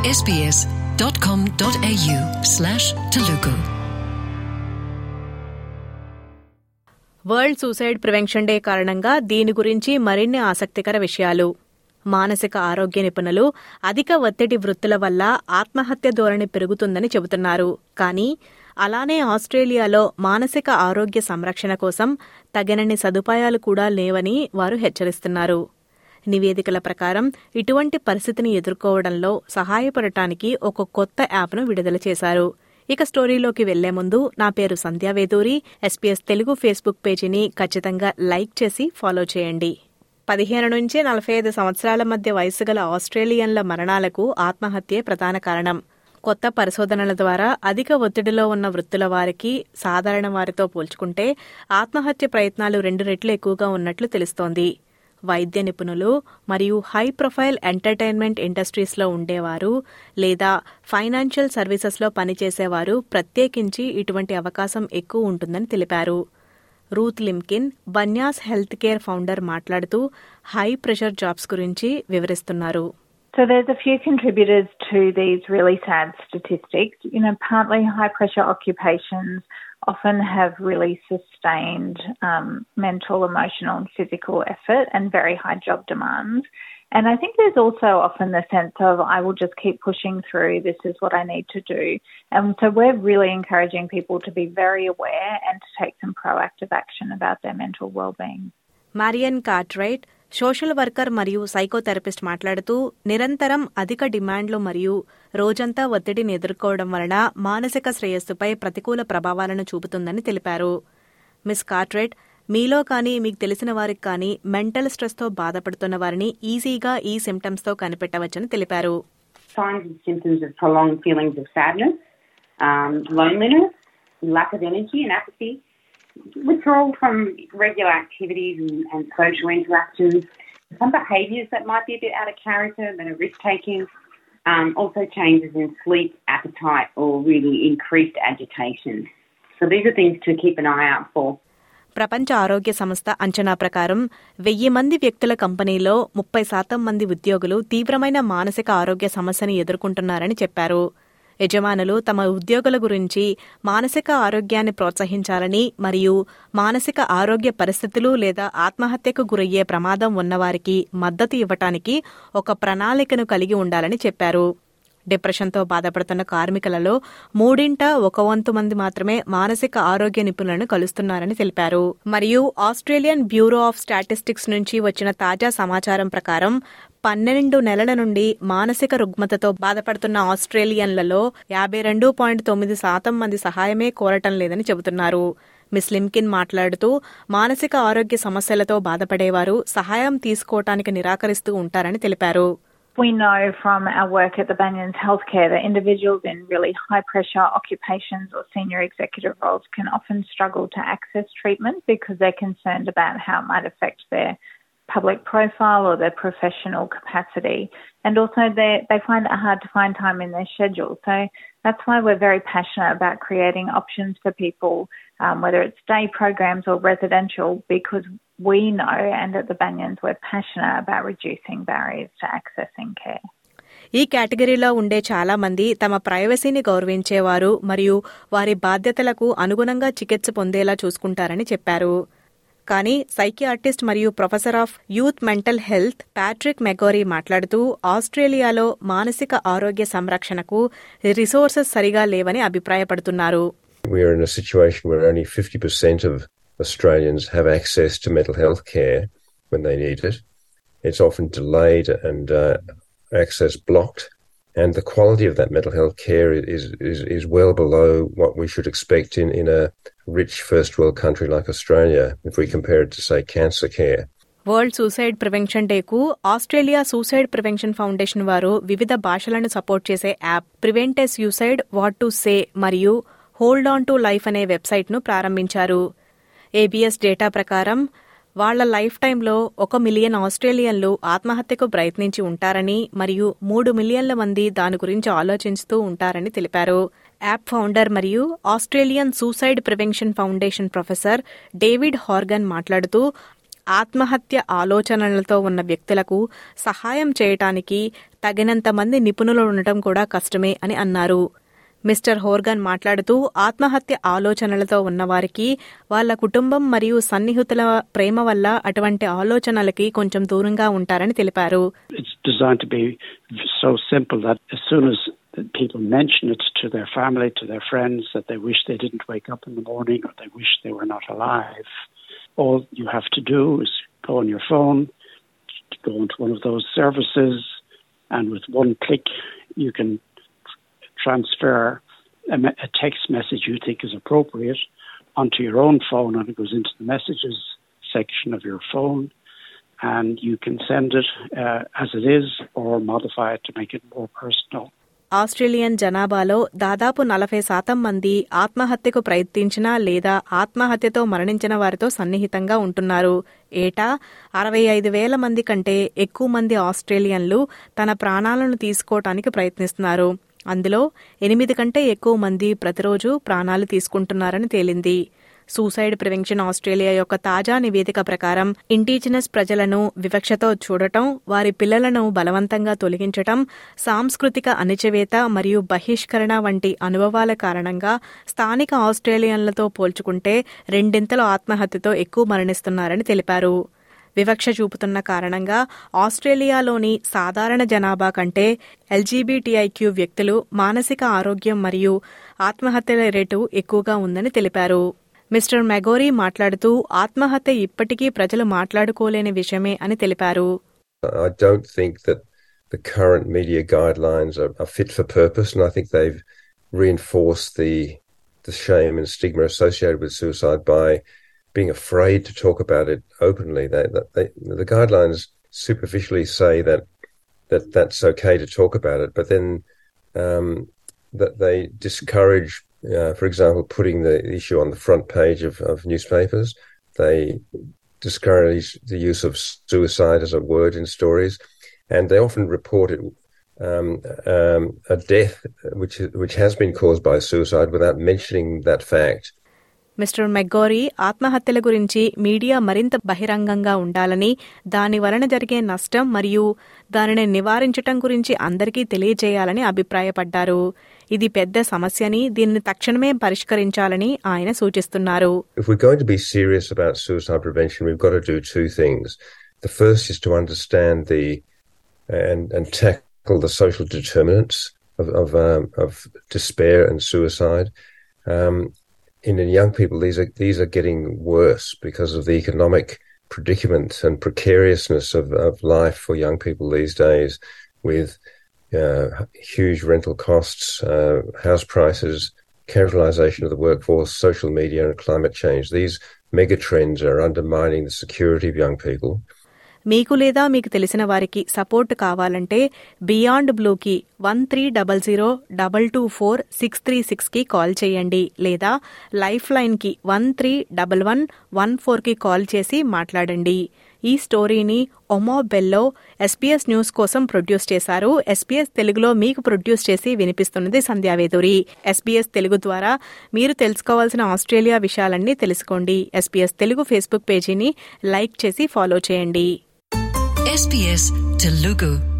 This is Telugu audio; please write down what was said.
sbs.com.au/Telugu. World suicide prevention day కారణంగా దీని గురించి మరిన్ని ఆసక్తికర విషయాలు. మానసిక ఆరోగ్య నిపుణులు అధిక ఒత్తిడి వృత్తుల వల్ల ఆత్మహత్య ధోరణి పెరుగుతుందని చెబుతున్నారు. కానీ అలానే ఆస్ట్రేలియాలో మానసిక ఆరోగ్య సంరక్షణ కోసం తగినన్ని సదుపాయాలు కూడా లేవని వారు హెచ్చరిస్తున్నారు. నివేదికల ప్రకారం ఇటువంటి పరిస్థితిని ఎదుర్కోవడంలో సహాయపడటానికి ఒక కొత్త యాప్ను విడుదల చేశారు. ఇక స్టోరీలోకి వెళ్లే ముందు నా పేరు సంధ్యావేదూరి. SBS తెలుగు ఫేస్బుక్ పేజీని ఖచ్చితంగా లైక్ చేసి ఫాలో చేయండి. 15 నుంచి 45 సంవత్సరాల మధ్య వయసు గల ఆస్ట్రేలియన్ల మరణాలకు ఆత్మహత్యే ప్రధాన కారణం. కొత్త పరిశోధనల ద్వారా అధిక ఒత్తిడిలో ఉన్న వృత్తుల వారికి సాధారణ వారితో పోల్చుకుంటే ఆత్మహత్య ప్రయత్నాలు 2 రెట్లు ఎక్కువగా ఉన్నట్లు తెలుస్తోంది. వైద్య నిపుణులు మరియు హై ప్రొఫైల్ ఎంటర్టైన్మెంట్ ఇండస్ట్రీస్లో ఉండేవారు లేదా ఫైనాన్షియల్ సర్వీసెస్లో పనిచేసేవారు ప్రత్యేకించి ఇటువంటి అవకాశం ఎక్కువ ఉంటుందని తెలిపారు. Ruth Limkin Banyans health care founder మాట్లాడుతూ హై ప్రెషర్ జాబ్స్ గురించి వివరిస్తున్నారు. So there's a few contributors to these really sad statistics. Partly high pressure occupations often have really sustained mental, emotional and physical effort and very high job demands. And I think there's also often the sense of, I will just keep pushing through, this is what I need to do. And so we're really encouraging people to be very aware and to take some proactive action about their mental well-being. Marian Cartwright social worker మరియు సైకోథెరపిస్ట్ మాట్లాడుతూ నిరంతరం అధిక డిమాండ్లు మరియు రోజంతా ఒత్తిడిని ఎదుర్కోవడం వలన మానసిక శ్రేయస్సుపై ప్రతికూల ప్రభావాలను చూపుతుందని తెలిపారు. మిస్ కార్ట్రైట్ మీలో కానీ మీకు తెలిసిన వారికి కానీ మెంటల్ స్ట్రెస్తో బాధపడుతున్న వారిని ఈజీగా ఈ సిమ్టమ్స్తో కనిపెట్టవచ్చని తెలిపారు. Signs and symptoms of prolonged feelings of sadness, loneliness, lack of energy and apathy, withdrawal from regular activities and social interactions, some behaviours that might be a bit out of character, that are risk-taking, also changes in sleep, appetite or really increased agitation. So these are things to keep an eye out for. ప్రపంచ ఆరోగ్య సంస్థ అంచనా ప్రకారం 1000 మంది వ్యక్తుల కంపెనీలో 30% మంది ఉద్యోగులు తీవ్రమైన మానసిక ఆరోగ్య సమస్యని ఎదుర్కొంటున్నారని చెప్పారు. యజమానులు తమ ఉద్యోగుల గురించి మానసిక ఆరోగ్యాన్ని ప్రోత్సహించాలని మరియు మానసిక ఆరోగ్య పరిస్థితులు లేదా ఆత్మహత్యకు గురయ్యే ప్రమాదం ఉన్నవారికి మద్దతు ఇవ్వటానికి ఒక ప్రణాళికను కలిగి ఉండాలని చెప్పారు. డిప్రెషన్తో బాధపడుతున్న కార్మికులలో 1/3 మంది మాత్రమే మానసిక ఆరోగ్య నిపుణులను కలుస్తున్నారని తెలిపారు. మరియు ఆస్ట్రేలియన్ బ్యూరో ఆఫ్ స్టాటిస్టిక్స్ నుంచి వచ్చిన తాజా సమాచారం ప్రకారం 12 నెలల నుండి మానసిక రుగ్మతతో బాధపడుతున్న ఆస్ట్రేలియన్లలో 52.9% మంది సహాయమే కోరటం లేదని చెబుతున్నారు. మిస్ లిమ్కిన్ మాట్లాడుతూ మానసిక ఆరోగ్య సమస్యలతో బాధపడేవారు సహాయం తీసుకోవటానికి నిరాకరిస్తూ ఉంటారని తెలిపారు. We know from our work at the Banyans Healthcare that individuals in really high pressure occupations or senior executive roles can often struggle to access treatment because they're concerned about how it might affect their public profile or their professional capacity, and also they find it hard to find time in their schedule. So that's why we're very passionate about creating options for people, whether it's day programs or residential, because we know, and at the Banyans we're passionate about reducing barriers to accessing care. ఈ కేటగిరీలో ఉండే చాలా మంది తమ ప్రైవసీని గౌరవించేవారు మరియు వారి బాధ్యతలకు అనుగుణంగా చికిత్స పొందేలా చూసుకుంటారని చెప్పారు. కానీ సైకియాట్రిస్ట్ మరియు professor of youth mental health Patrick McGorry మాట్లాడుతూ ఆస్ట్రేలియాలో మానసిక ఆరోగ్య సంరక్షణకు రిసోర్సెస్ సరిగా లేవని అభిప్రాయపడుతున్నారు. We are in a situation where only 50% of Australians have access to mental health care when they need it. It's often delayed and access blocked. And the quality of that mental health care is well below what we should expect in a rich first world country like Australia, if we compare it to, say, cancer care. World suicide prevention డేకు ఆస్ట్రేలియా సూసైడ్ ప్రివెన్షన్ ఫౌండేషన్ వారు వివిధ భాషలను సపోర్ట్ చేసే app prevent a suicide what to say మరియు హోల్డ్ ఆన్ టు లైఫ్ అనే వెబ్సైట్ను ప్రారంభించారు. ABS డేటా ప్రకారం వాళ్ల లైఫ్ టైంలో 1 మిలియన్ ఆస్ట్రేలియన్లు ఆత్మహత్యకు ప్రయత్నించి ఉంటారని మరియు 3 మిలియన్ల మంది దాని గురించి ఆలోచిస్తూ ఉంటారని తెలిపారు. యాప్ ఫౌండర్ మరియు Australian suicide prevention foundation professor David Horgan మాట్లాడుతూ ఆత్మహత్య ఆలోచనలతో ఉన్న వ్యక్తులకు సహాయం చేయటానికి తగినంత మంది నిపుణులు ఉండటం కూడా కష్టమే అని అన్నారు. మిస్టర్ హోర్గన్ మాట్లాడుతూ ఆత్మహత్య ఆలోచనలతో ఉన్నవారికి వాళ్ల కుటుంబం మరియు సన్నిహితుల ప్రేమ వల్ల అటువంటి ఆలోచనలకి కొంచెం దూరంగా ఉంటారని తెలిపారు. It's designed to be so simple that as soon as people mention it to their family, to their friends, that they wish they didn't wake up in the morning or they wish they were not alive, all you have to do is go on your phone, go into one of those services, and with one click you can transfer a text message you think is appropriate onto your own phone, and it goes into the messages section of your phone, and you can send it as it is or modify it to make it more personal. Australian జనాభాలో దాదాపు 40% మంది ఆత్మహత్యకు ప్రయత్నించిన లేదా ఆత్మహత్యతో మరణించిన వారితో సన్నిహితంగా ఉంటున్నారు. ఏటా 65,000 మంది కంటే ఎక్కువ మంది ఆస్ట్రేలియన్లు తన ప్రాణాలను తీసుకోవటానికి ప్రయత్నిస్తున్నారు. అందులో 8 కంటే ఎక్కువ మంది ప్రతిరోజు ప్రాణాలు తీసుకుంటున్నారని తేలింది. సూసైడ్ ప్రివెన్షన్ ఆస్ట్రేలియా యొక్క తాజా నివేదిక ప్రకారం ఇండిజినస్ ప్రజలను వివక్షతో చూడటం, వారి పిల్లలను బలవంతంగా తొలగించటం, సాంస్కృతిక అణచివేత మరియు బహిష్కరణ వంటి అనుభవాల కారణంగా స్థానిక ఆస్ట్రేలియన్లతో పోల్చుకుంటే 2 ఆత్మహత్యతో ఎక్కువ మరణిస్తున్నారని తెలిపారు. వివక్ష చూపుతున్న కారణంగా ఆస్ట్రేలియాలోని సాధారణ జనాభా కంటే ఎల్జీబీటీఐక్యూ వ్యక్తులు మానసిక ఆరోగ్యం మరియు ఆత్మహత్యల రేటు ఎక్కువగా ఉందని తెలిపారు. మిస్టర్ మెగోరీ మాట్లాడుతూ ఆత్మహత్య ఇప్పటికీ ప్రజలు మాట్లాడుకోలేని విషయమే అని తెలిపారు. I don't think that the current media guidelines are fit for purpose, and I think they've reinforced the shame and stigma associated with suicide by being afraid to talk about it openly. The guidelines superficially say that's okay to talk about it, but then that they discourage, for example, putting the issue on the front page of newspapers. They discourage the use of suicide as a word in stories, and they often report it a death which has been caused by suicide without mentioning that fact. Mister McGorry ఆత్మహత్యల గురించి మీడియా మరింత బహిరంగంగా ఉండాలని, దాని వలన జరిగే నష్టం మరియు దానిని నివారించటం గురించి అందరికీ తెలియజేయాలని అభిప్రాయపడ్డారు. ఇది పెద్ద సమస్యని, దీనిని తక్షణమే పరిష్కరించాలని ఆయన సూచిస్తున్నారు. If we're going to be serious about suicide prevention, we've got to do two things. The first is to understand and tackle the social determinants of despair and suicide. In young people, these are getting worse because of the economic predicament and precariousness of life for young people these days, with huge rental costs, house prices, casualisation of the workforce, social media and climate change. These mega trends are undermining the security of young people. మీకు లేదా మీకు తెలిసిన వారికి సపోర్ట్ కావాలంటే బియాండ్ బ్లూకి 1300-224-636కి కాల్ చేయండి, లేదా లైఫ్ లైన్కి 131114కి కాల్ చేసి మాట్లాడండి. ఈ స్టోరీని ఒమో బెల్లో SBS న్యూస్ కోసం ప్రొడ్యూస్ చేశారు. SBS తెలుగులో మీకు ప్రొడ్యూస్ చేసి వినిపిస్తున్నది సంధ్యావేదూరి. SBS తెలుగు ద్వారా మీరు తెలుసుకోవాల్సిన ఆస్ట్రేలియా విషయాలన్నీ తెలుసుకోండి. SBS తెలుగు ఫేస్బుక్ పేజీని లైక్ చేసి ఫాలో చేయండి. SBS Telugu